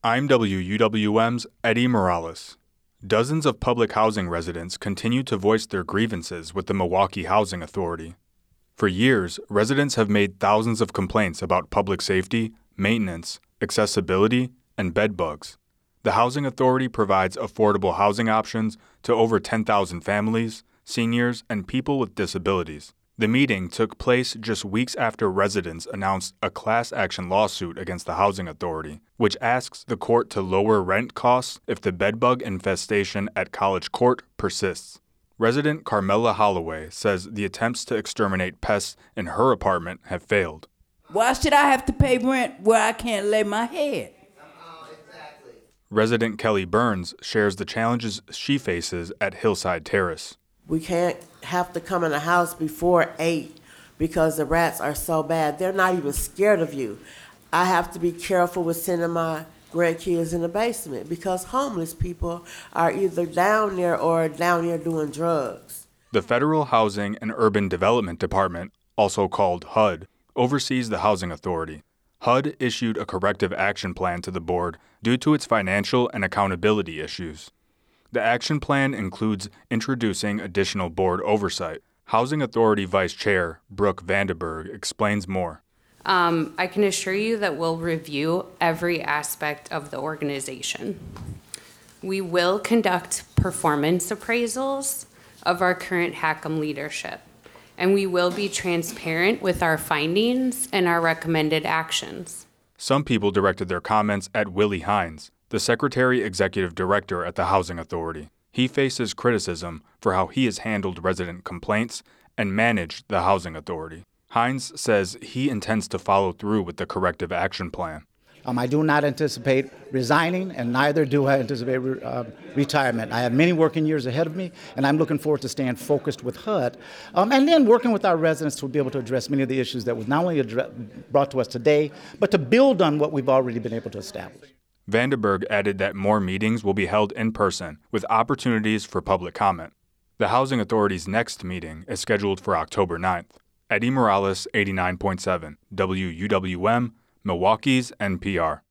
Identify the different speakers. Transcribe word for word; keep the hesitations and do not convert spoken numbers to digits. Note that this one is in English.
Speaker 1: I'm W U W M's Eddie Morales. Dozens of public housing residents continue to voice their grievances with the Milwaukee Housing Authority. For years, residents have made thousands of complaints about public safety, maintenance, accessibility, and bed bugs. The Housing Authority provides affordable housing options to over ten thousand families, seniors, and people with disabilities. The meeting took place just weeks after residents announced a class action lawsuit against the Housing Authority, which asks the court to lower rent costs if the bedbug infestation at College Court persists. Resident Carmela Holloway says the attempts to exterminate pests in her apartment have failed.
Speaker 2: Why should I have to pay rent where I can't lay my head?
Speaker 3: Oh, exactly.
Speaker 1: Resident Kelly Burns shares the challenges she faces at Hillside Terrace.
Speaker 3: We can't have to come in the house before eight because the rats are so bad. They're not even scared of you. I have to be careful with sending my grandkids in the basement because homeless people are either down there or down there doing drugs.
Speaker 1: The Federal Housing and Urban Development Department, also called H U D, oversees the Housing Authority. H U D issued a corrective action plan to the board due to its financial and accountability issues. The action plan includes introducing additional board oversight. Housing Authority Vice Chair Brooke Vandenberg explains more.
Speaker 4: Um, I can assure you that we'll review every aspect of the organization. We will conduct performance appraisals of our current H A C M leadership, and we will be transparent with our findings and our recommended actions.
Speaker 1: Some people directed their comments at Willie Hines, the Secretary Executive Director at the Housing Authority. He faces criticism for how he has handled resident complaints and managed the Housing Authority. Hines says he intends to follow through with the corrective action plan.
Speaker 5: Um, I do not anticipate resigning, and neither do I anticipate re- uh, retirement. I have many working years ahead of me, and I'm looking forward to staying focused with H U D, um, and then working with our residents to be able to address many of the issues that was not only address- brought to us today, but to build on what we've already been able to establish.
Speaker 1: Vandenberg added that more meetings will be held in person with opportunities for public comment. The Housing Authority's next meeting is scheduled for October ninth. Eddie Morales, eighty-nine point seven, W U W M, Milwaukee's N P R.